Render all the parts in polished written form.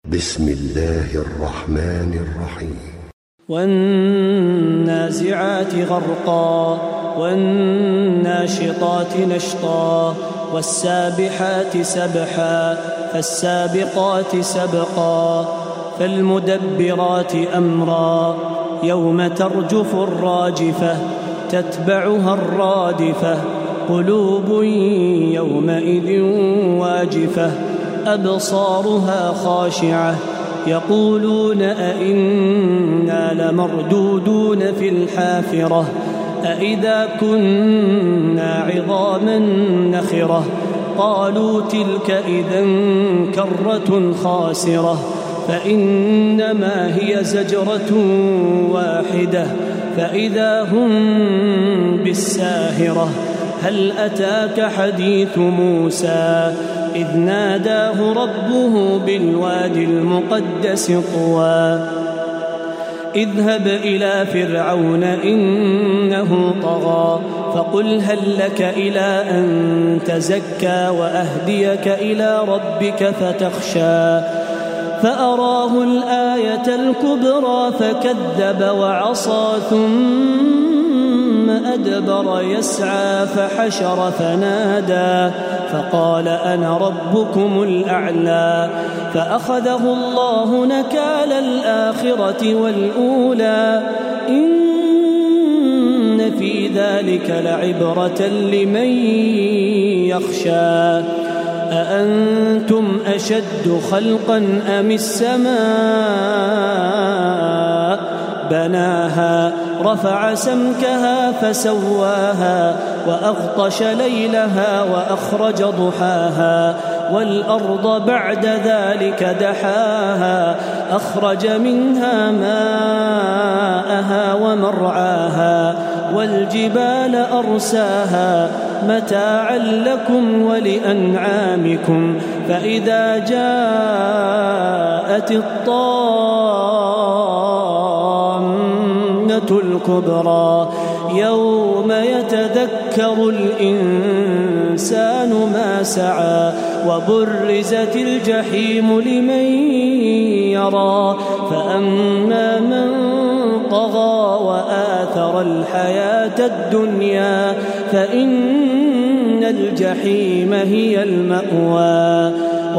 بسم الله الرحمن الرحيم. والنازعات غرقا والناشطات نشطا والسابحات سبحا فالسابقات سبقا فالمدبرات أمرا يوم ترجف الراجفة تتبعها الرادفة قلوب يومئذ واجفة أبصارها خاشعة يقولون أئنا لمردودون في الحافرة أئذا كنا عظاما نخرة قالوا تلك إذا كرة خاسرة فإنما هي زجرة واحدة فإذا هم بالساهرة هل أتاك حديث موسى إذ ناداه ربه بالوادي المقدس طوى اذهب إلى فرعون إنه طغى فقل هل لك إلى أن تزكى وأهديك إلى ربك فتخشى فأراه الآية الكبرى فكذب وعصى ثم أدبر يسعى فحشر فنادى فقال أنا ربكم الأعلى فأخذه الله نكال الآخرة والأولى إن في ذلك لعبرة لمن يخشى أأنتم أشد خلقا أم السماء بناها رفع سمكها فسواها وأغطش ليلها وأخرج ضحاها والأرض بعد ذلك دحاها أخرج منها ماءها ومرعاها والجبال أرساها متاعا لكم ولأنعامكم فإذا جاءت الطامة الكبرى يوم يتذكر الإنسان ما سعى وبرزت الجحيم لمن يرى فأما من طغى وآثر الحياة الدنيا فإن الجحيم هي المأوى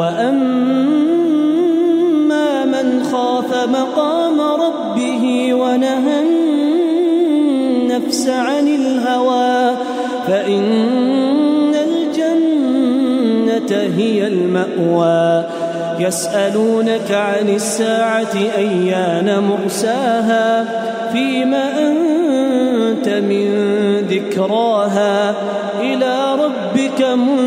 وأما من خاف مقام ربه ونهى النفس عن الهوى فإن الجنة هي المأوى يسألونك عن الساعة أيان مرساها فيما أنت من ذكراها إلى ربك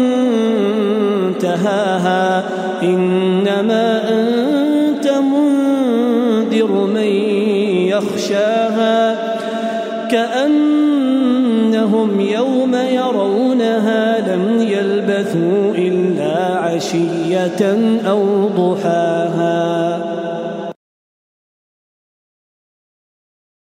منتهاها إنما أنت منذر من يخشاها كأنهم يوم يرونها لم يلبثوا إلا عشية أو ضحاها.